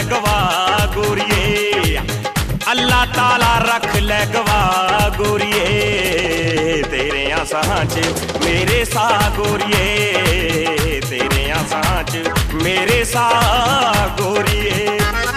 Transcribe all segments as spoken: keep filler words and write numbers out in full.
गवा गोरिए, अल्लाह ताला रख ले गवा गोरिए, तेरे आसां च मेरे सा गोरिए, तेरे आसां च मेरे सा गोरिए।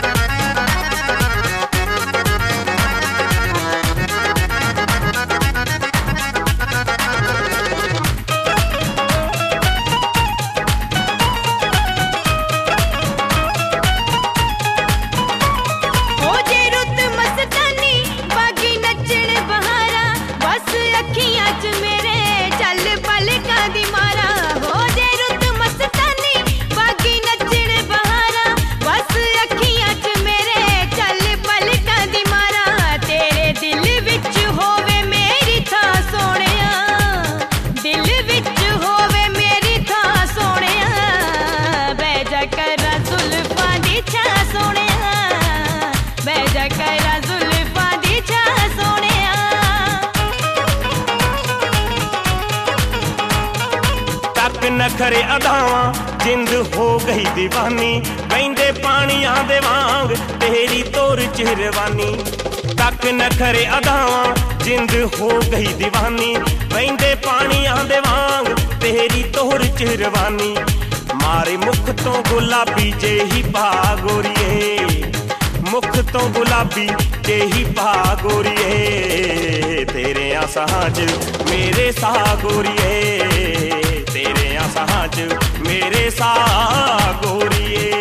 नखरे अदावां जिंद हो गई दीवानी, बहिंदे पानियां दे वांग तेरी तोर चिरवानी। तक नखरे अदावां जिंद हो गई दीवानी, बहिंदे पानियां दे वांग तेरी तोर चिरवानी। मारे मुख तो गुलाबी जेही पा गोरिए, मुख तो गुलाबी जेही पा गोरिए, तेरे आसां च मेरे सा गोरिए, तेरे आसां च मेरे सा गोरिए।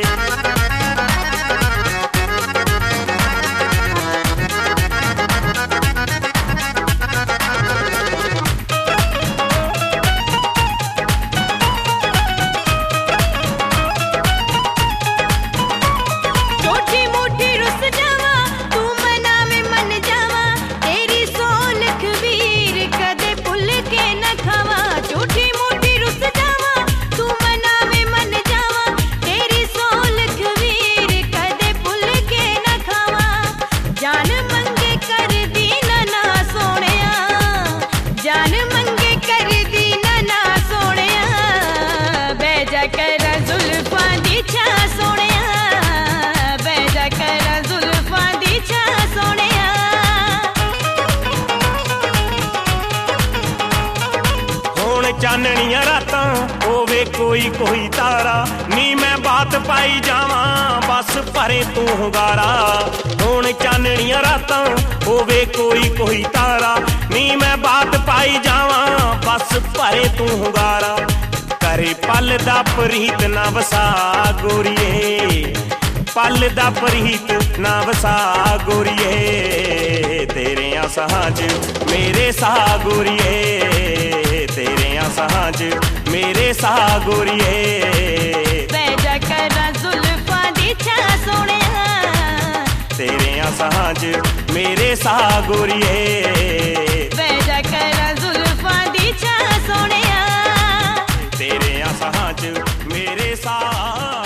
चाननियां रातां होवे कोई कोई तारा, नी मैं बात पाई जावां बस भरे तू हुंगारा। हुण चाननियां रातां होवे कोई कोई तारा, नी मैं बात पाई जावां बस भरे तू हुंगारा। करे पल दा प्रीत ना वसा गोरिए, पल दा प्रीत ना वसा गोरिए, तेरे आसां च मेरे सा गोरिए, तेरे आसां च मेरे सा गोरिए। बैजा कर जुल्फां दी छां सोहणिया, तेरे आसां च मेरे सा गोरिए, बैजा कर जुल्फां दी छां सोहणिया, तेरे आसां च मेरे सा